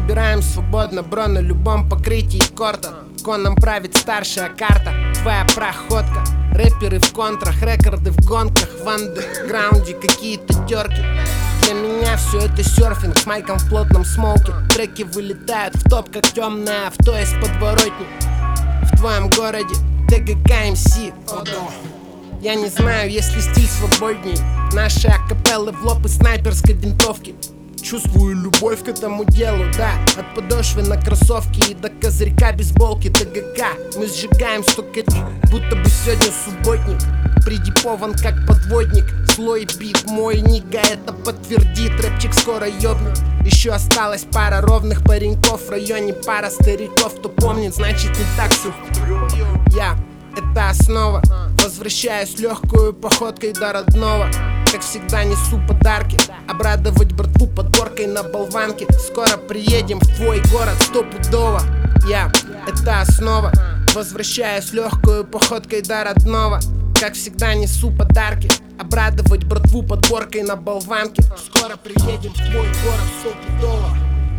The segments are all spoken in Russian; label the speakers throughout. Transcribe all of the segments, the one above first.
Speaker 1: Выбираем свободно, бро, на любом покрытии корта. Коном правит старшая карта, твоя проходка. Рэперы в контрах, рекорды в гонках. В андерграунде какие-то терки. Для меня все это серфинг с майком в плотном смоуке. Треки вылетают в топ, как темное авто из подворотни. В твоем городе ТГК МС. Я не знаю, есть ли стиль свободней. Наши акапеллы в лоб из снайперской винтовки. Чувствую любовь к этому делу, да. От подошвы на кроссовки и до козырька бейсболки. ТГК, мы сжигаем столько, будто бы сегодня субботник. Придипован как подводник. Слой бит мой, нига это подтвердит. Рэпчик скоро ёбнет. Еще осталась пара ровных пареньков. В районе пара стариков. Кто помнит, значит не так сухо. Я это основа. Возвращаюсь легкую походкой до родного. Как всегда несу подарки. Обрадовать братву подборкой на болванке. Скоро приедем в твой город стопудово. Я это основа. Возвращаюсь легкую походкой до родного. Как всегда несу подарки. Обрадовать братву подборкой на болванке. Скоро приедем в твой город стопудово.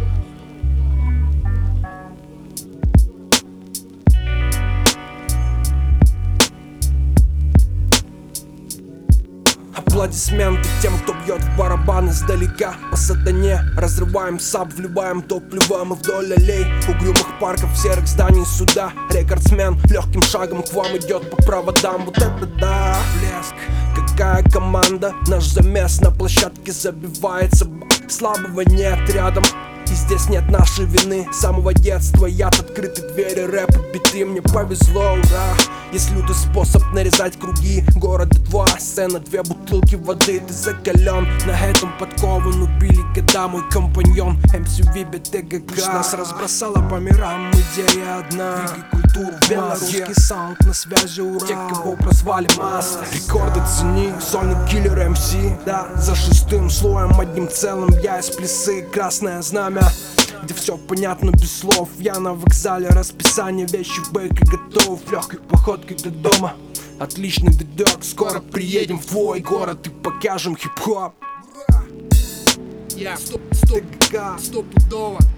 Speaker 2: Аплодисменты тем, кто бьет в барабан издалека. По сатане разрываем саб, вливаем топливо мы вдоль аллей угрюмых парков, серых зданий суда. Рекордсмен легким шагом к вам идет по проводам. Вот это да, блеск. Какая команда, наш замес на площадке забивается. Слабого нет рядом, и здесь нет нашей вины. С самого детства яд, открыты двери, рэп, биты. Мне повезло, ура. Есть лютый способ нарезать круги. Города два, сцена, две бутылки воды. Ты закален, на этом подкован. Убили года, мой компаньон MCV ТГК. Нас разбросало по мирам, идея одна. Двигай культуру, белорусский саунд на связи, ура. Те, кого прозвали мастер. Рекорды цени, сольный киллер МС. Да, за шестым слоем, одним целым я из плесы. Красное знамя, где все понятно без слов. Я на вокзале, расписание, вещи в бэке готов. Легкой походкой до дома, отличный дедок. Скоро приедем в твой город и покажем хип-хоп.
Speaker 1: Я стопудово.